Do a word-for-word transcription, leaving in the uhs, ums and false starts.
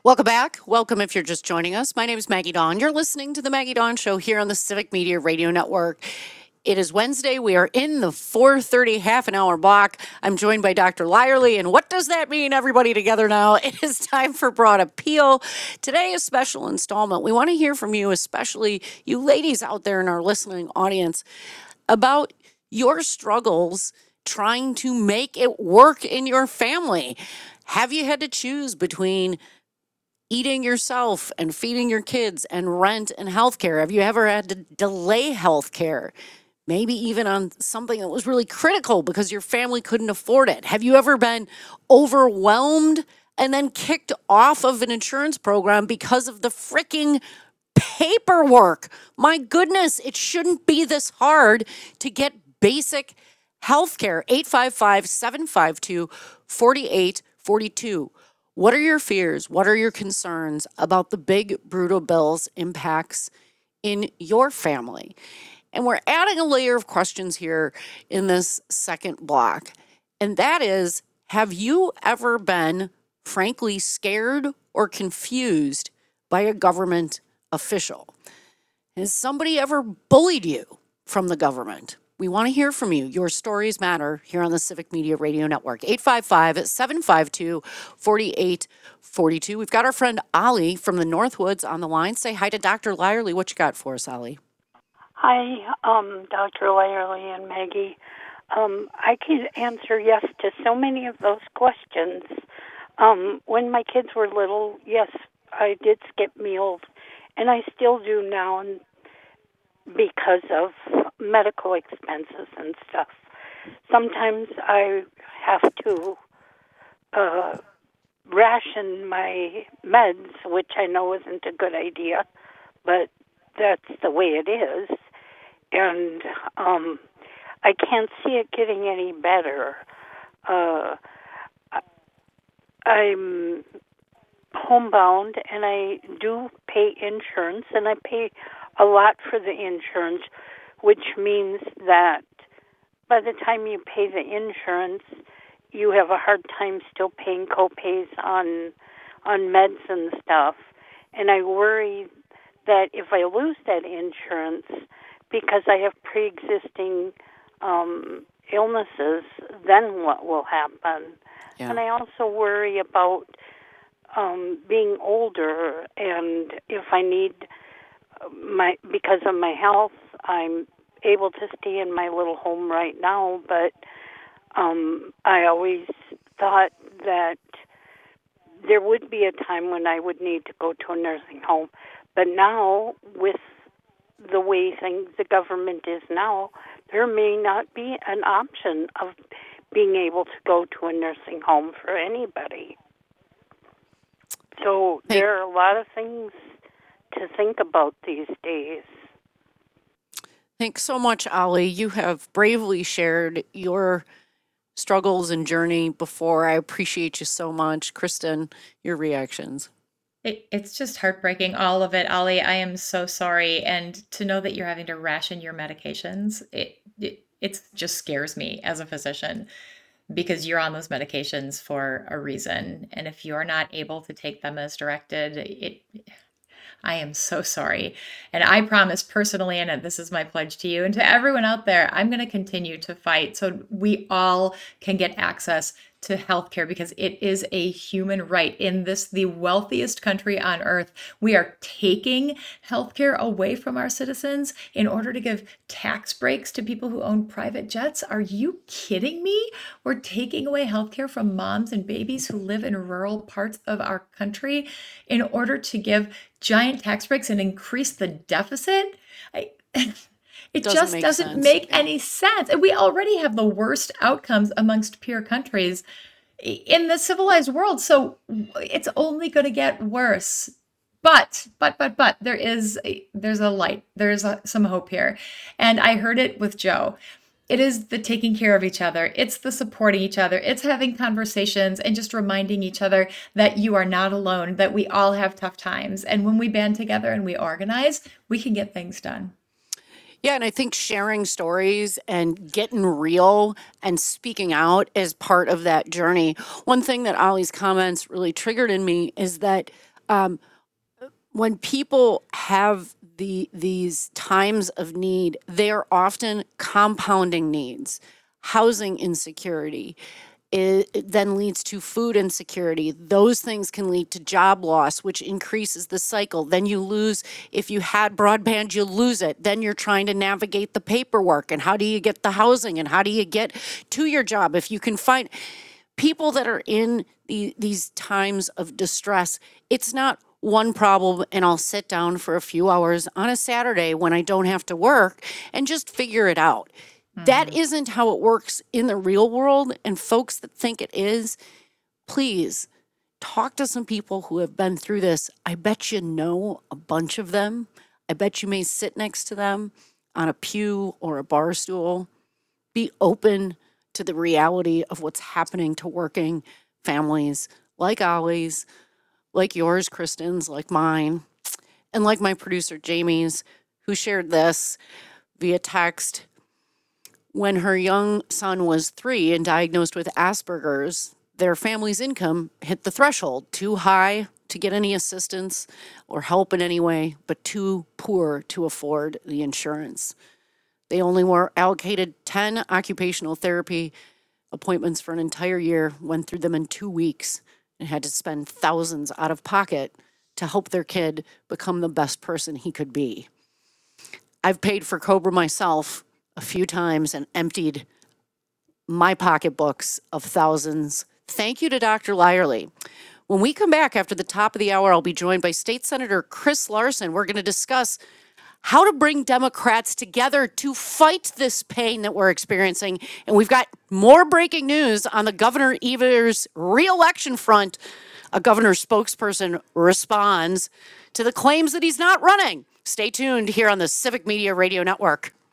Welcome back. Welcome if you're just joining us. My name is Maggie Dawn. You're listening to the Maggie Dawn Show here on the Civic Media Radio Network. It is Wednesday. We are in the four thirty half an hour block. I'm joined by Doctor Lyerly. And what does that mean, everybody together now? It is time for Broad Appeal. Today, a special installment. We want to hear from you, especially you ladies out there in our listening audience, about your struggles trying to make it work in your family. Have you had to choose between eating yourself and feeding your kids and rent and healthcare? Have you ever had to delay healthcare? Maybe even on something that was really critical because your family couldn't afford it. Have you ever been overwhelmed and then kicked off of an insurance program because of the freaking paperwork? My goodness, it shouldn't be this hard to get basic health care. eight five five, seven five two, four eight four two. What are your fears? What are your concerns about the big, brutal bills impacts in your family? And we're adding a layer of questions here in this second block. And that is, have you ever been, frankly, scared or confused by a government official? Has somebody ever bullied you from the government? We want to hear from you. Your stories matter here on the Civic Media Radio Network. eight five five, seven five two, four eight four two. We've got our friend Ollie from the Northwoods on the line. Say hi to Doctor Lyerly. What you got for us, Ollie? Hi, um, Doctor Lyerly and Maggie. Um, I can answer yes to so many of those questions. Um, when my kids were little, yes, I did skip meals, and I still do now, and because of medical expenses and stuff. Sometimes I have to uh, ration my meds, which I know isn't a good idea, but that's the way it is. And um, I can't see it getting any better. Uh, I'm homebound, and I do pay insurance, and I pay a lot for the insurance, which means that by the time you pay the insurance, you have a hard time still paying co-pays on on meds and stuff. And I worry that if I lose that insurance, because I have pre-existing um, illnesses, then what will happen? Yeah. And I also worry about um, being older, and if I need my because of my health, I'm able to stay in my little home right now, but um, I always thought that there would be a time when I would need to go to a nursing home. But now, with the way things, the government is now, there may not be an option of being able to go to a nursing home for anybody. So there are a lot of things to think about these days. Thanks so much, Ollie. You have bravely shared your struggles and journey before. I appreciate you so much. Kristen, your reactions. It, it's just heartbreaking, all of it, Ollie. I am so sorry. And to know that you're having to ration your medications, it, it it just scares me as a physician, because you're on those medications for a reason. And if you're not able to take them as directed, it I am so sorry. And I promise personally, and this is my pledge to you and to everyone out there, I'm going to continue to fight so we all can get access to healthcare, because it is a human right. In this, the wealthiest country on earth, we are taking healthcare away from our citizens in order to give tax breaks to people who own private jets. Are you kidding me? We're taking away healthcare from moms and babies who live in rural parts of our country in order to give giant tax breaks and increase the deficit. I, It doesn't just doesn't sense. make yeah. any sense. And we already have the worst outcomes amongst peer countries in the civilized world. So it's only going to get worse. But, but, but, but there is, a, there's a light. There's a, some hope here. And I heard it with Joe. It is the taking care of each other. It's the supporting each other. It's having conversations and just reminding each other that you are not alone, that we all have tough times. And when we band together and we organize, we can get things done. Yeah, and I think sharing stories and getting real and speaking out is part of that journey. One thing that Ollie's comments really triggered in me is that um, when people have the these times of need, they are often compounding needs. Housing insecurity, it, it then leads to food insecurity. Those things can lead to job loss, which increases the cycle. Then you lose, if you had broadband, you lose it. Then you're trying to navigate the paperwork and how do you get the housing and how do you get to your job? If you can find people that are in the, these times of distress, it's not one problem and I'll sit down for a few hours on a Saturday when I don't have to work and just figure it out. That isn't how it works in the real world. And folks that think it is, please talk to some people who have been through this. I bet you know a bunch of them. I bet you may sit next to them on a pew or a bar stool. Be open to the reality of what's happening to working families like Ollie's, like yours, Kristen's, like mine, and like my producer, Jamie's, who shared this via text. When her young son was three and diagnosed with Asperger's, their family's income hit the threshold, too high to get any assistance or help in any way, but too poor to afford the insurance. They only were allocated ten occupational therapy appointments for an entire year, went through them in two weeks, and had to spend thousands out of pocket to help their kid become the best person he could be. I've paid for Cobra myself a few times and emptied my pocketbooks of thousands. Thank you to Doctor Lyerly. When we come back after the top of the hour, I'll be joined by State Senator Chris Larson. We're going to discuss how to bring Democrats together to fight this pain that we're experiencing. And we've got more breaking news on the Governor Evers re-election front. A governor spokesperson responds to the claims that he's not running. Stay tuned here on the Civic Media Radio Network.